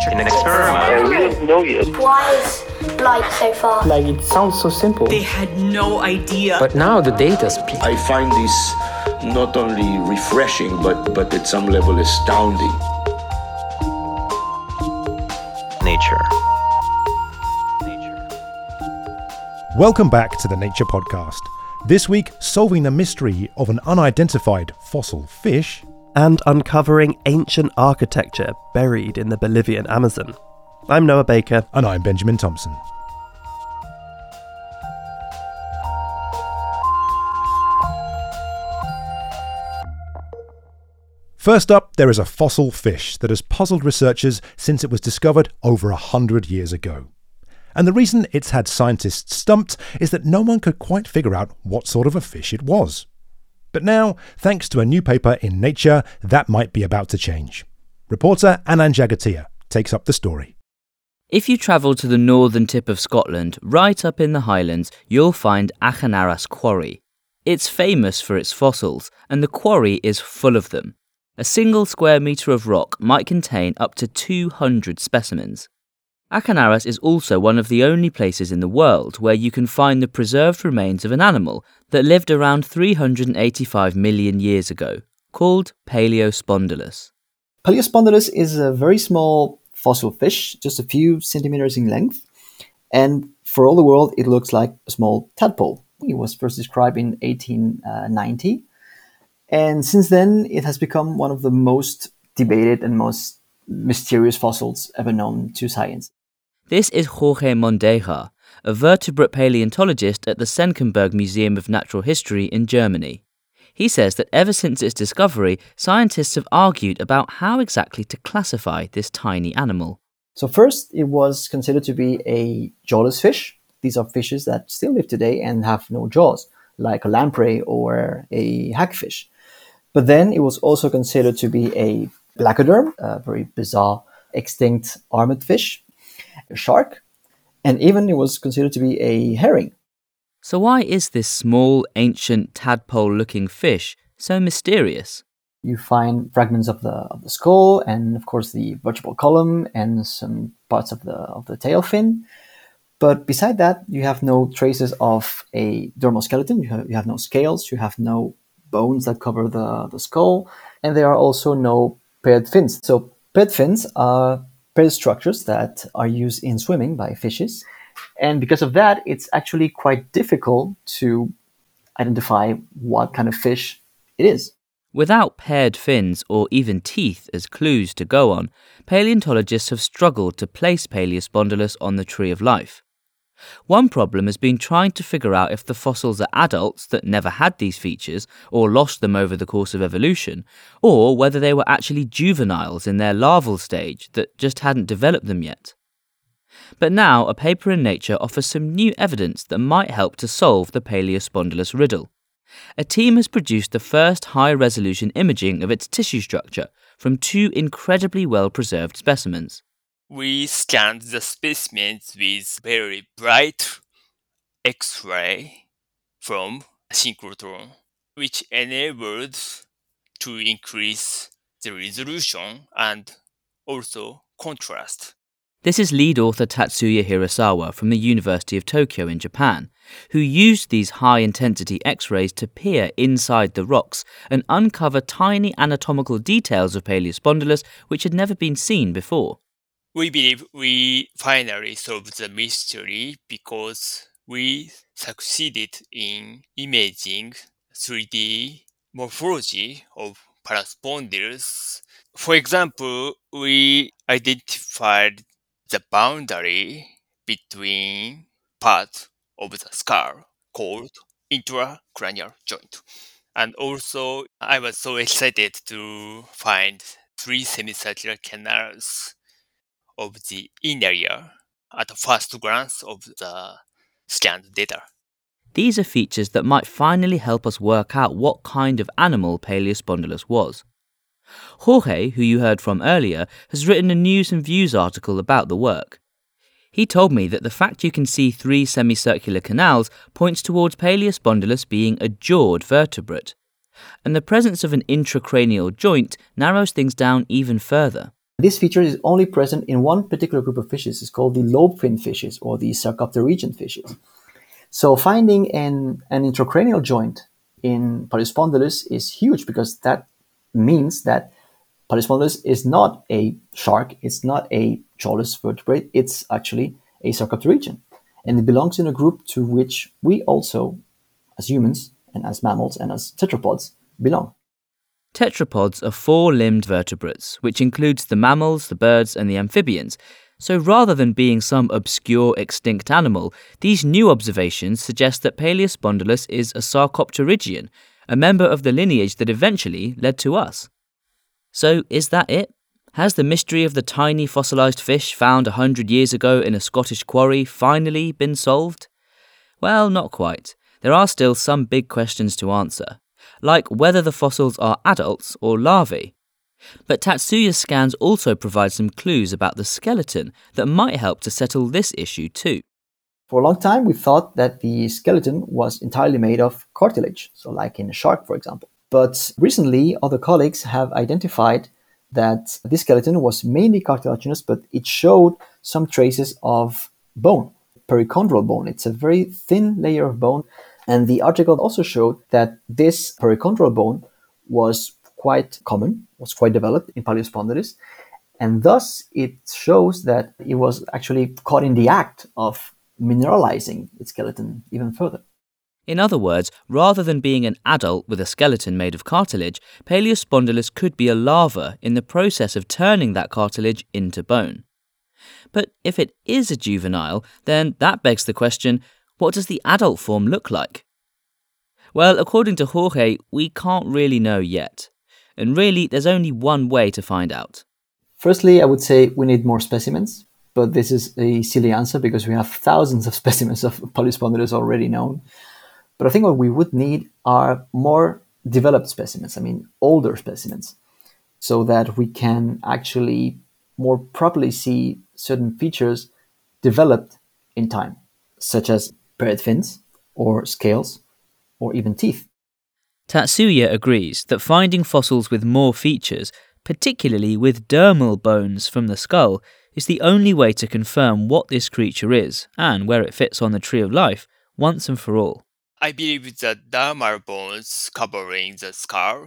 in an experiment. We don't know yet. Why is light so far? Like, it sounds so simple. They had no idea. But now the data speaks. I find this not only refreshing, but at some level astounding. Nature. Welcome back to the Nature Podcast. This week, solving the mystery of an unidentified fossil fish and uncovering ancient architecture buried in the Bolivian Amazon. I'm Noah Baker. And I'm Benjamin Thompson. First up, there is a fossil fish that has puzzled researchers since it was discovered over 100 years ago. And the reason it's had scientists stumped is that no one could quite figure out what sort of a fish it was. But now, thanks to a new paper in Nature, that might be about to change. Reporter Anand Jagatia takes up the story. If you travel to the northern tip of Scotland, right up in the Highlands, you'll find Achanarras Quarry. It's famous for its fossils, and the quarry is full of them. A single square metre of rock might contain up to 200 specimens. Achanarras is also one of the only places in the world where you can find the preserved remains of an animal that lived around 385 million years ago, called Paleospondylus. Paleospondylus is a very small fossil fish, just a few centimeters in length, and for all the world it looks like a small tadpole. It was first described in 1890, and since then it has become one of the most debated and most mysterious fossils ever known to science. This is Jorge Mondeja, a vertebrate paleontologist at the Senckenberg Museum of Natural History in Germany. He says that ever since its discovery, scientists have argued about how exactly to classify this tiny animal. So first, it was considered to be a jawless fish. These are fishes that still live today and have no jaws, like a lamprey or a hagfish. But then it was also considered to be a blacoderm, a very bizarre extinct armored fish, a shark, and even it was considered to be a herring. So why is this small, ancient, tadpole-looking fish so mysterious? You find fragments of the skull and, of course, the vertebral column and some parts of the tail fin. But beside that, you have no traces of a dermal skeleton. You have no scales. You have no bones that cover the skull. And there are also no paired fins. So paired fins are paired structures that are used in swimming by fishes. And because of that, it's actually quite difficult to identify what kind of fish it is. Without paired fins or even teeth as clues to go on, paleontologists have struggled to place Paleospondylus on the tree of life. One problem has been trying to figure out if the fossils are adults that never had these features or lost them over the course of evolution, or whether they were actually juveniles in their larval stage that just hadn't developed them yet. But now a paper in Nature offers some new evidence that might help to solve the Paleospondylus riddle. A team has produced the first high-resolution imaging of its tissue structure from two incredibly well-preserved specimens. We scanned the specimens with very bright X-ray from synchrotron, which enabled to increase the resolution and also contrast. This is lead author Tatsuya Hirasawa from the University of Tokyo in Japan, who used these high-intensity X-rays to peer inside the rocks and uncover tiny anatomical details of Paleospondylus which had never been seen before. We believe we finally solved the mystery because we succeeded in imaging 3D morphology of Paleospondylus. For example, we identified the boundary between parts of the skull called intracranial joint. And also, I was so excited to find 3 semicircular canals of the inner ear at the first glance of the scanned data. These are features that might finally help us work out what kind of animal Paleospondylus was. Jorge, who you heard from earlier, has written a News and Views article about the work. He told me that the fact you can see 3 semicircular canals points towards Paleospondylus being a jawed vertebrate, and the presence of an intracranial joint narrows things down even further. This feature is only present in one particular group of fishes. It's called the lobe-fin fishes or the sarcopterygian fishes. So finding an intracranial joint in Paleospondylus is huge because that means that Paleospondylus is not a shark, it's not a jawless vertebrate, it's actually a sarcopterygian. And it belongs in a group to which we also, as humans and as mammals and as tetrapods, belong. Tetrapods are four-limbed vertebrates, which includes the mammals, the birds, and the amphibians. So rather than being some obscure extinct animal, these new observations suggest that Paleospondylus is a sarcopterygian, a member of the lineage that eventually led to us. So is that it? Has the mystery of the tiny fossilised fish found 100 years ago in a Scottish quarry finally been solved? Well, not quite. There are still some big questions to answer, like whether the fossils are adults or larvae. But Tatsuya's scans also provide some clues about the skeleton that might help to settle this issue too. For a long time, we thought that the skeleton was entirely made of cartilage, so like in a shark, for example. But recently, other colleagues have identified that this skeleton was mainly cartilaginous, but it showed some traces of bone, perichondral bone. It's a very thin layer of bone. And the article also showed that this perichondral bone was quite common, was quite developed in Paleospondylus. And thus, it shows that it was actually caught in the act of mineralizing its skeleton even further. In other words, rather than being an adult with a skeleton made of cartilage, Paleospondylus could be a larva in the process of turning that cartilage into bone. But if it is a juvenile, then that begs the question, what does the adult form look like? Well, according to Jorge, we can't really know yet. And really, there's only one way to find out. Firstly, I would say we need more specimens, but this is a silly answer because we have thousands of specimens of Paleospondylus already known. But I think what we would need are more developed specimens, older specimens, so that we can actually more properly see certain features developed in time, such as parrot fins or scales or even teeth. Tatsuya agrees that finding fossils with more features, particularly with dermal bones from the skull, is the only way to confirm what this creature is and where it fits on the tree of life once and for all. I believe the dermal bones covering the skull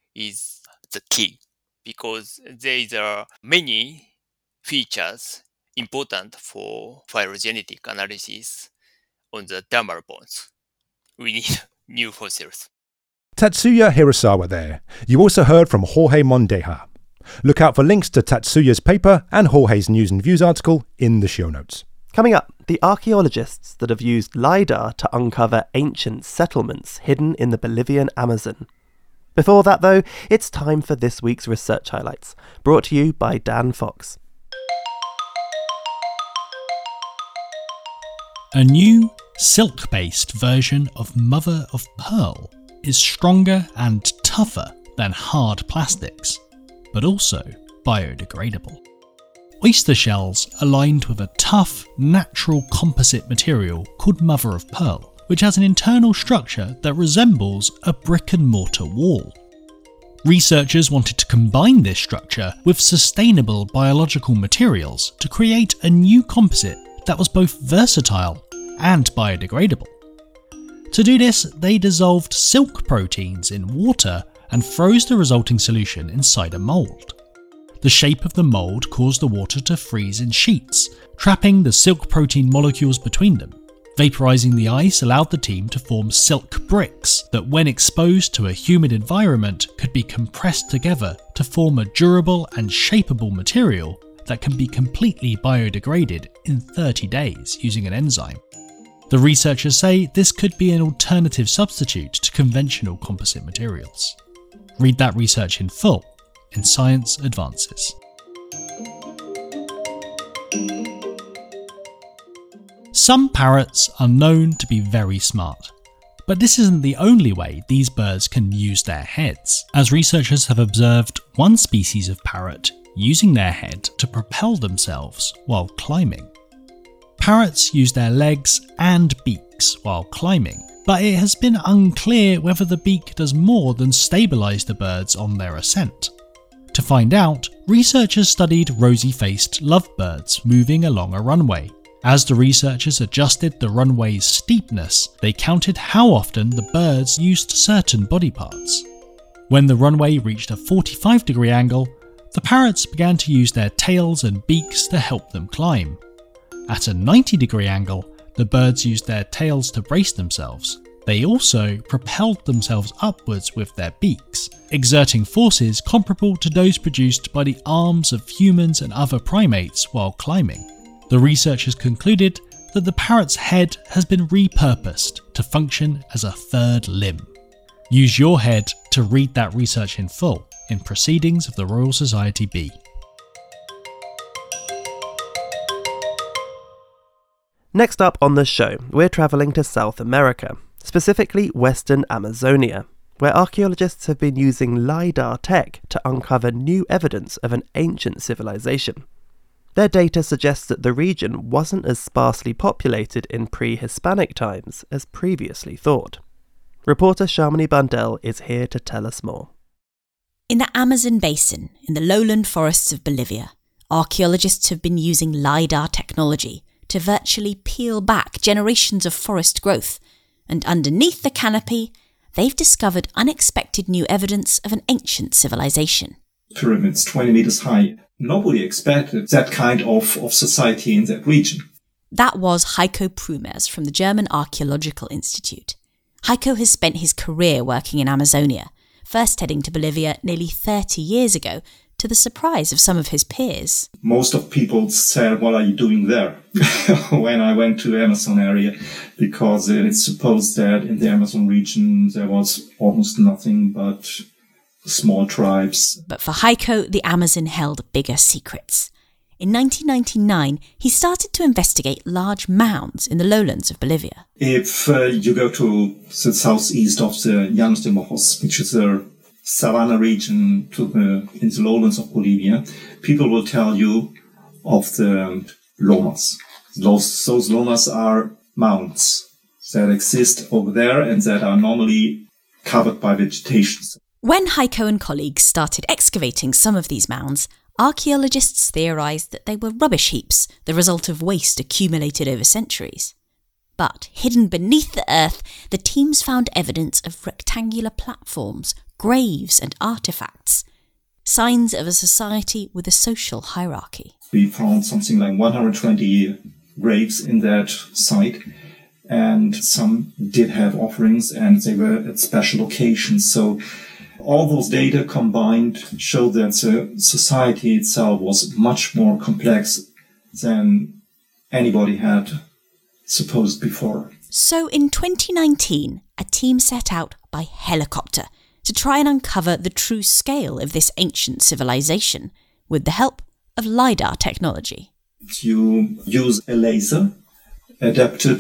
is the key because there are many features important for phylogenetic analysis on the dermal bones. We need new fossils. Tatsuya Hirasawa there. You also heard from Jorge Mondeja. Look out for links to Tatsuya's paper and Jorge's News and Views article in the show notes. Coming up, the archaeologists that have used LiDAR to uncover ancient settlements hidden in the Bolivian Amazon. Before that, though, it's time for this week's research highlights, brought to you by Dan Fox. A new silk-based version of mother of pearl is stronger and tougher than hard plastics, but also biodegradable. Oyster shells are lined with a tough, natural composite material called mother of pearl, which has an internal structure that resembles a brick and mortar wall. Researchers wanted to combine this structure with sustainable biological materials to create a new composite that was both versatile and biodegradable. To do this, they dissolved silk proteins in water and froze the resulting solution inside a mould. The shape of the mould caused the water to freeze in sheets, trapping the silk protein molecules between them. Vaporizing the ice allowed the team to form silk bricks that, when exposed to a humid environment, could be compressed together to form a durable and shapeable material that can be completely biodegraded in 30 days using an enzyme. The researchers say this could be an alternative substitute to conventional composite materials. Read that research in full in Science Advances. Some parrots are known to be very smart, but this isn't the only way these birds can use their heads, as researchers have observed one species of parrot using their head to propel themselves while climbing. Parrots use their legs and beaks while climbing, but it has been unclear whether the beak does more than stabilise the birds on their ascent. To find out, researchers studied rosy-faced lovebirds moving along a runway. As the researchers adjusted the runway's steepness, they counted how often the birds used certain body parts. When the runway reached a 45-degree angle, the parrots began to use their tails and beaks to help them climb. At a 90-degree angle, the birds used their tails to brace themselves. They also propelled themselves upwards with their beaks, exerting forces comparable to those produced by the arms of humans and other primates while climbing. The researchers concluded that the parrot's head has been repurposed to function as a third limb. Use your head to read that research in full in Proceedings of the Royal Society B. Next up on the show, we're travelling to South America, specifically Western Amazonia, where archaeologists have been using LiDAR tech to uncover new evidence of an ancient civilization. Their data suggests that the region wasn't as sparsely populated in pre-Hispanic times as previously thought. Reporter Shamini Bandel is here to tell us more. In the Amazon basin, in the lowland forests of Bolivia, archaeologists have been using LiDAR technology to virtually peel back generations of forest growth, and underneath the canopy, they've discovered unexpected new evidence of an ancient civilization. Pyramids 20 meters high. Nobody expected that kind of society in that region. That was Heiko Prumers from the German Archaeological Institute. Heiko has spent his career working in Amazonia, first heading to Bolivia nearly 30 years ago, to the surprise of some of his peers. Most of people said, what are you doing there? When I went to the Amazon area, because it's supposed that in the Amazon region there was almost nothing but small tribes. But for Heiko, the Amazon held bigger secrets. In 1999, he started to investigate large mounds in the lowlands of Bolivia. If you go to the southeast of the Llanos de Mojos, which is a savanna region in the lowlands of Bolivia, people will tell you of the lomas. Those lomas are mounds that exist over there and that are normally covered by vegetation. When Heiko and colleagues started excavating some of these mounds, archaeologists theorised that they were rubbish heaps, the result of waste accumulated over centuries. But hidden beneath the earth, the teams found evidence of rectangular platforms, graves and artefacts, signs of a society with a social hierarchy. We found something like 120 graves in that site, and some did have offerings and they were at special locations. So all those data combined show that the society itself was much more complex than anybody had supposed before. So in 2019, a team set out by helicopter to try and uncover the true scale of this ancient civilization with the help of LiDAR technology. You use a laser adapted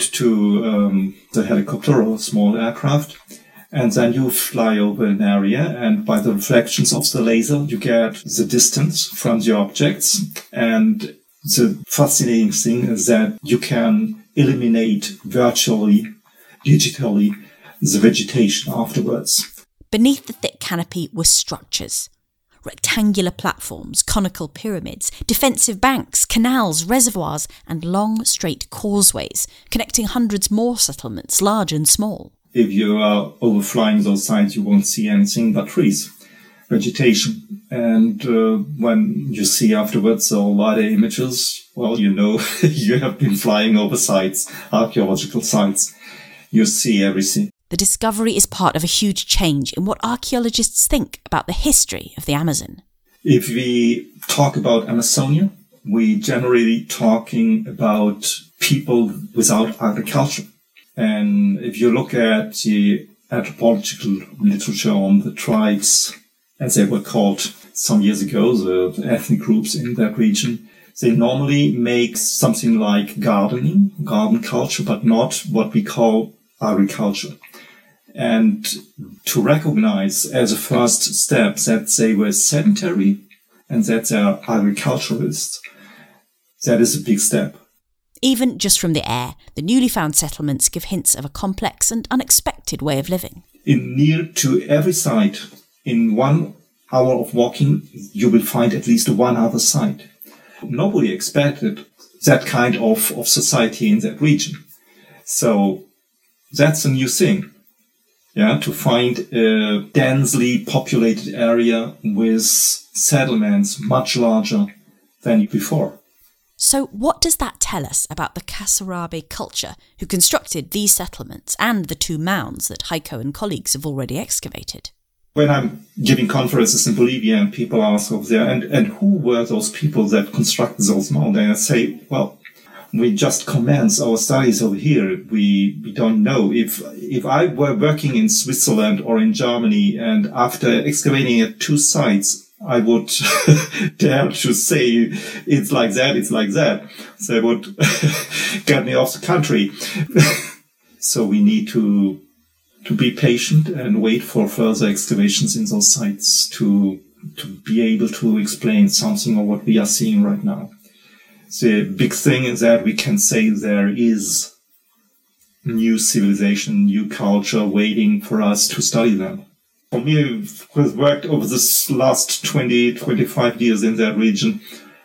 to the helicopter or small aircraft, and then you fly over an area, and by the reflections of the laser, you get the distance from the objects. And the fascinating thing is that you can eliminate virtually, digitally, the vegetation afterwards. Beneath the thick canopy were structures. Rectangular platforms, conical pyramids, defensive banks, canals, reservoirs, and long, straight causeways connecting hundreds more settlements, large and small. If you are overflying those sites, you won't see anything but trees, vegetation. And when you see afterwards the LiDAR images, well, you know you have been flying over sites, archaeological sites. You see everything. The discovery is part of a huge change in what archaeologists think about the history of the Amazon. If we talk about Amazonia, we generally talking about people without agriculture. And if you look at the anthropological literature on the tribes, as they were called some years ago, the ethnic groups in that region, they normally make something like garden culture, but not what we call agriculture. And to recognize as a first step that they were sedentary and that they are agriculturists, that is a big step. Even just from the air, the newly found settlements give hints of a complex and unexpected way of living. In near to every site, in one hour of walking, you will find at least one other site. Nobody expected that kind of society in that region. So that's a new thing. Yeah, to find a densely populated area with settlements much larger than before. So what does that tell us about the Kasarabe culture who constructed these settlements and the 2 mounds that Heiko and colleagues have already excavated? When I'm giving conferences in Bolivia and people ask over there, and who were those people that constructed those mounds? And I say, well, we just commence our studies over here. We don't know. If I were working in Switzerland or in Germany, and after excavating at 2 sites, I would dare to say it's like that. So it would get me off the country. So we need to be patient and wait for further excavations in those sites to be able to explain something of what we are seeing right now. The big thing is that we can say there is new civilization, new culture waiting for us to study them. For me, who has worked over this last 20, 25 years in that region,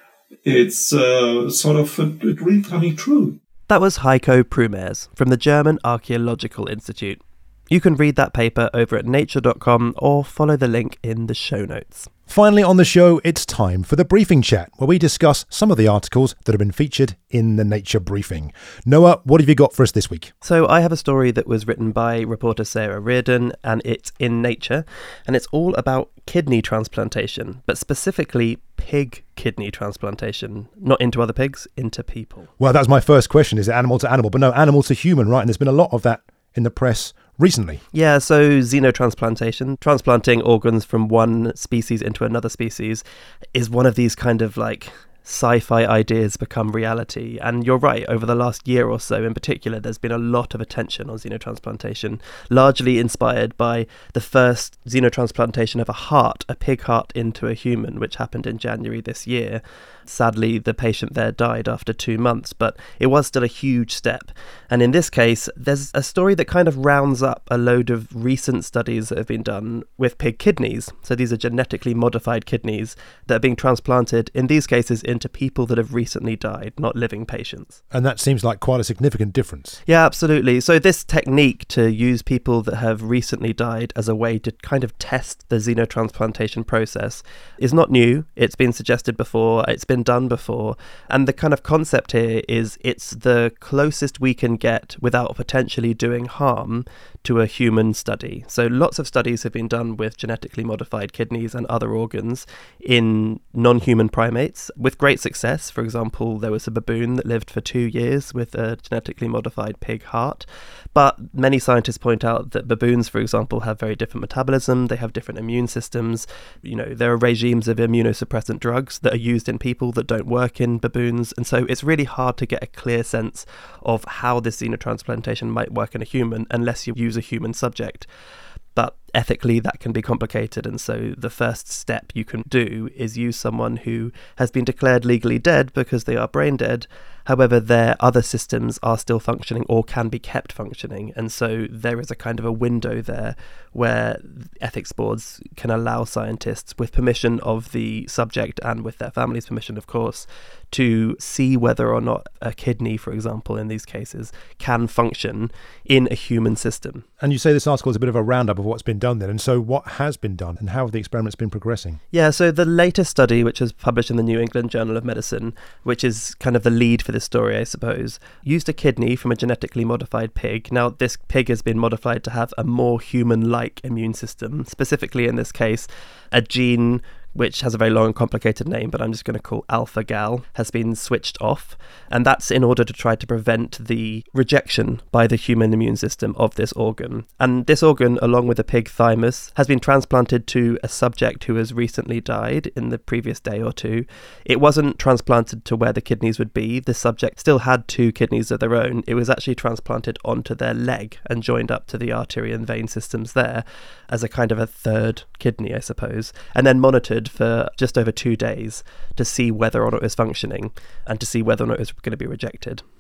it's sort of a dream coming true. That was Heiko Prumers from the German Archaeological Institute. You can read that paper over at nature.com or follow the link in the show notes. Finally on the show, it's time for the Briefing Chat, where we discuss some of the articles that have been featured in the Nature Briefing. Noah, what have you got for us this week? So I have a story that was written by reporter Sarah Reardon, and it's in Nature, and it's all about kidney transplantation, but specifically pig kidney transplantation, not into other pigs, into people. Well, that was my first question. Is it animal to animal? But no, animal to human, right? And there's been a lot of that in the press recently. Yeah, so xenotransplantation, transplanting organs from one species into another species, is one of these kind of like sci-fi ideas become reality. And you're right, over the last year or so in particular, there's been a lot of attention on xenotransplantation, largely inspired by the first xenotransplantation of a pig heart into a human, which happened in January this year. Sadly, the patient there died after 2 months, but it was still a huge step. And in this case, there's a story that kind of rounds up a load of recent studies that have been done with pig kidneys. So these are genetically modified kidneys that are being transplanted, in these cases, into people that have recently died, not living patients. And that seems like quite a significant difference. Yeah, absolutely. So this technique to use people that have recently died as a way to kind of test the xenotransplantation process is not new. It's been suggested before. It's been done before, and the kind of concept here is it's the closest we can get without potentially doing harm to a human study. So lots of studies have been done with genetically modified kidneys and other organs in non-human primates with great success. For example, there was a baboon that lived for 2 years with a genetically modified pig heart. But many scientists point out that baboons, for example, have very different metabolism. They have different immune systems. There are regimes of immunosuppressant drugs that are used in people that don't work in baboons. And so it's really hard to get a clear sense of how this xenotransplantation might work in a human unless you use a human subject. But ethically, that can be complicated. And so the first step you can do is use someone who has been declared legally dead because they are brain dead. However, their other systems are still functioning or can be kept functioning. And so there is a kind of a window there where ethics boards can allow scientists, with permission of the subject and with their family's permission, of course, to see whether or not a kidney, for example, in these cases, can function in a human system. And you say this article is a bit of a roundup of what's been done then. And so what has been done and how have the experiments been progressing? Yeah, so the latest study, which was published in the New England Journal of Medicine, which is kind of the lead for this story, I suppose, used a kidney from a genetically modified pig. Now, this pig has been modified to have a more human-like immune system, specifically in this case, a gene which has a very long and complicated name, but I'm just going to call alpha-gal, has been switched off. And that's in order to try to prevent the rejection by the human immune system of this organ. And this organ, along with the pig thymus, has been transplanted to a subject who has recently died in the previous day or two. It wasn't transplanted to where the kidneys would be. The subject still had 2 kidneys of their own. It was actually transplanted onto their leg and joined up to the artery and vein systems there as a kind of a third kidney, I suppose, and then monitored for just over 2 days to see whether or not it was functioning and to see whether or not it was going to be rejected.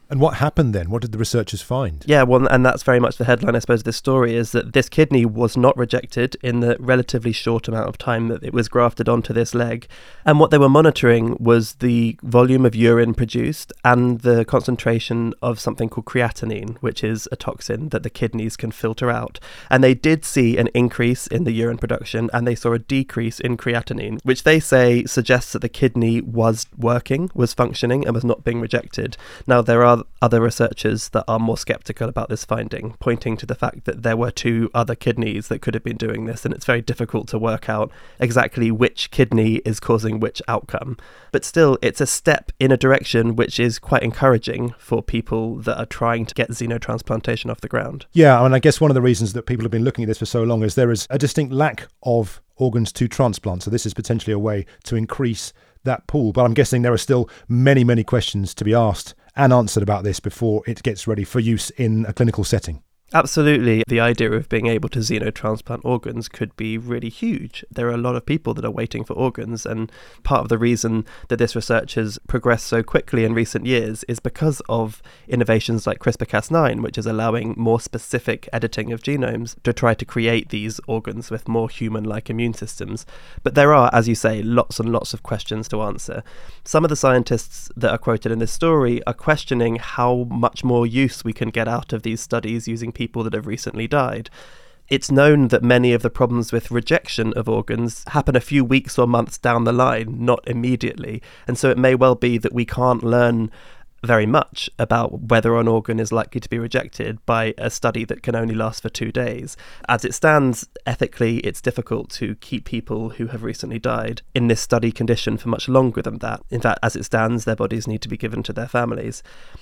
And what happened then? What did the researchers find? Yeah, well, and that's very much the headline, I suppose, of this story, is that this kidney was not rejected in the relatively short amount of time that it was grafted onto this leg. And what they were monitoring was the volume of urine produced and the concentration of something called creatinine, which is a toxin that the kidneys can filter out. And they did see an increase in the urine production, and they saw a decrease in creatinine, which they say suggests that the kidney was working, was functioning, and was not being rejected. Now, there are other researchers that are more skeptical about this finding, pointing to the fact that there were 2 other kidneys that could have been doing this, and it's very difficult to work out exactly which kidney is causing which outcome. But still, it's a step in a direction which is quite encouraging for people that are trying to get xenotransplantation off the ground. Yeah, and I guess one of the reasons that people have been looking at this for so long is there is a distinct lack of organs to transplant, so this is potentially a way to increase that pool. But I'm guessing there are still many, many questions to be asked and answered about this before it gets ready for use in a clinical setting. Absolutely. The idea of being able to xenotransplant organs could be really huge. There are a lot of people that are waiting for organs, and part of the reason that this research has progressed so quickly in recent years is because of innovations like CRISPR-Cas9, which is allowing more specific editing of genomes to try to create these organs with more human-like immune systems. But there are, as you say, lots and lots of questions to answer. Some of the scientists that are quoted in this story are questioning how much more use we can get out of these studies using people that have recently died. It's known that many of the problems with rejection of organs happen a few weeks or months down the line, not immediately. And so it may well be that we can't learn very much about whether an organ is likely to be rejected by a study that can only last for 2 days. As it stands, ethically, it's difficult to keep people who have recently died in this study condition for much longer than that. In fact, as it stands, their bodies need to be given to their families.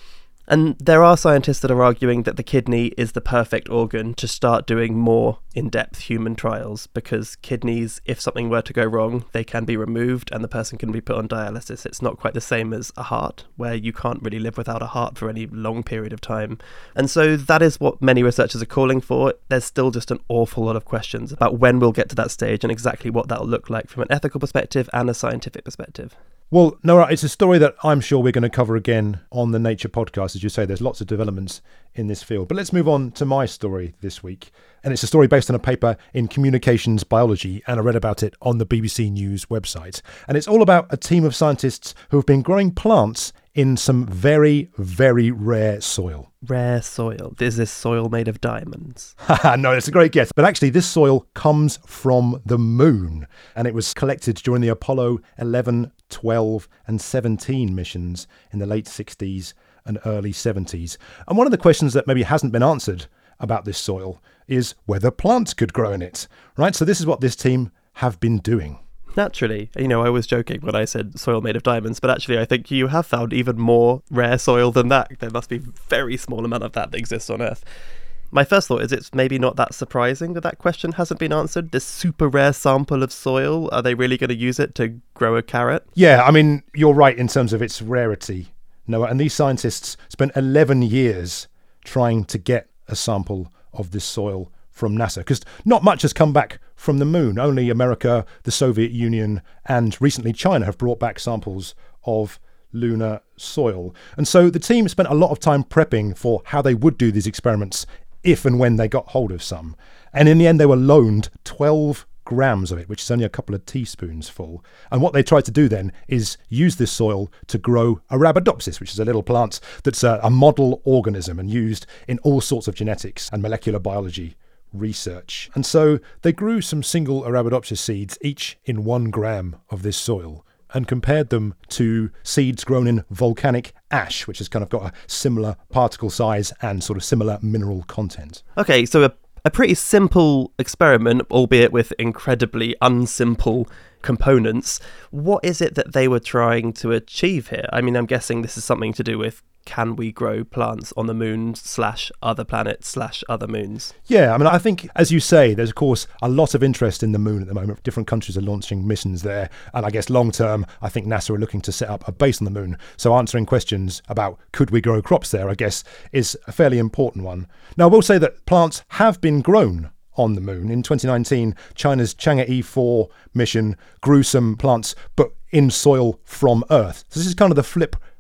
And there are scientists that are arguing that the kidney is the perfect organ to start doing more in-depth human trials, because kidneys, if something were to go wrong, they can be removed and the person can be put on dialysis. It's not quite the same as a heart, where you can't really live without a heart for any long period of time. And so that is what many researchers are calling for. There's still just an awful lot of questions about when we'll get to that stage and exactly what that'll look like from an ethical perspective and a scientific perspective. Well, Noah, it's a story that I'm sure we're going to cover again on the Nature podcast. As you say, there's lots of developments in this field. But let's move on to my story this week. And it's a story based on a paper in communications biology, and I read about it on the BBC News website. And it's all about a team of scientists who have been growing plants in some very, very rare soil. Rare soil? Is this soil made of diamonds? No, it's a great guess. But actually, this soil comes from the moon, and it was collected during the Apollo 11, 12 and 17 missions in the late 60s and early 70s. And one of the questions that maybe hasn't been answered about this soil is whether plants could grow in it, right? So this is what this team have been doing. Naturally. I was joking when I said soil made of diamonds, but actually I think you have found even more rare soil than that. There must be a very small amount of that exists on Earth. My first thought is it's maybe not that surprising that question hasn't been answered. This super rare sample of soil, are they really going to use it to grow a carrot? Yeah, I mean, you're right in terms of its rarity, Noah. And these scientists spent 11 years trying to get a sample of this soil from NASA, because not much has come back from the moon. Only America, the Soviet Union, and recently China have brought back samples of lunar soil. And so the team spent a lot of time prepping for how they would do these experiments if and when they got hold of some. And in the end, they were loaned 12 grams of it, which is only a couple of teaspoons full. And what they tried to do then is use this soil to grow Arabidopsis, which is a little plant that's a model organism and used in all sorts of genetics and molecular biology research. And so they grew some single Arabidopsis seeds, each in 1 gram of this soil, and compared them to seeds grown in volcanic ash, which has kind of got a similar particle size and sort of similar mineral content. Okay, so a pretty simple experiment, albeit with incredibly unsimple components. What is it that they were trying to achieve here? I mean, I'm guessing this is something to do with, can we grow plants on the moon / other planets / other moons? Yeah, I mean, I think, as you say, there's, of course, a lot of interest in the moon at the moment. Different countries are launching missions there. And I guess long term, I think NASA are looking to set up a base on the moon. So answering questions about could we grow crops there, I guess, is a fairly important one. Now, I will say that plants have been grown on the moon. In 2019, China's Chang'e 4 mission grew some plants, but in soil from Earth. So this is kind of the flip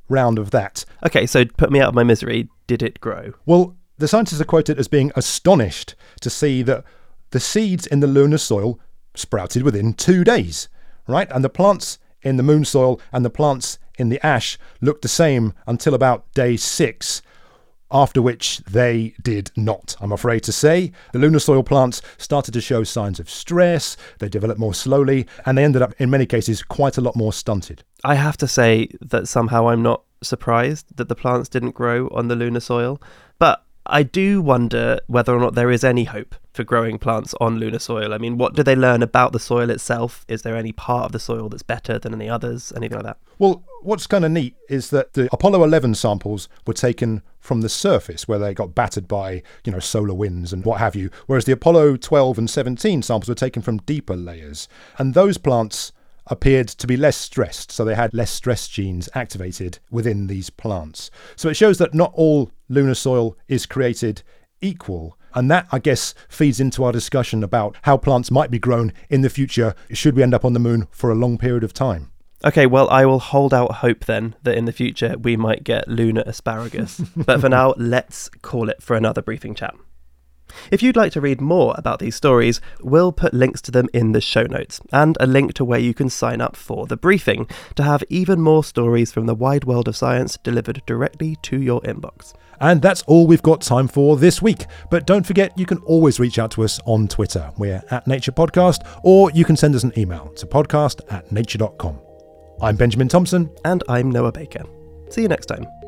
round of that. Okay, so put me out of my misery. Did it grow? Well, the scientists are quoted as being astonished to see that the seeds in the lunar soil sprouted within 2 days, right? And the plants in the moon soil and the plants in the ash looked the same until about day 6, after which they did not, I'm afraid to say. The lunar soil plants started to show signs of stress, they developed more slowly, and they ended up, in many cases, quite a lot more stunted. I have to say that somehow I'm not surprised that the plants didn't grow on the lunar soil, but I do wonder whether or not there is any hope for growing plants on lunar soil. I mean, what do they learn about the soil itself? Is there any part of the soil that's better than any others? Anything like that? Well, what's kind of neat is that the Apollo 11 samples were taken from the surface where they got battered by, solar winds and what have you, whereas the Apollo 12 and 17 samples were taken from deeper layers. And those plants appeared to be less stressed, so they had less stress genes activated within these plants. So it shows that not all lunar soil is created equal, and that, I guess, feeds into our discussion about how plants might be grown in the future should we end up on the moon for a long period of time. Okay, well, I will hold out hope then that in the future we might get lunar asparagus. But for now, let's call it for another briefing chat. If you'd like to read more about these stories, we'll put links to them in the show notes, and a link to where you can sign up for the briefing to have even more stories from the wide world of science delivered directly to your inbox. And that's all we've got time for this week. But don't forget, you can always reach out to us on Twitter. We're @NaturePodcast, or you can send us an email to podcast@nature.com. I'm Benjamin Thompson. And I'm Noah Baker. See you next time.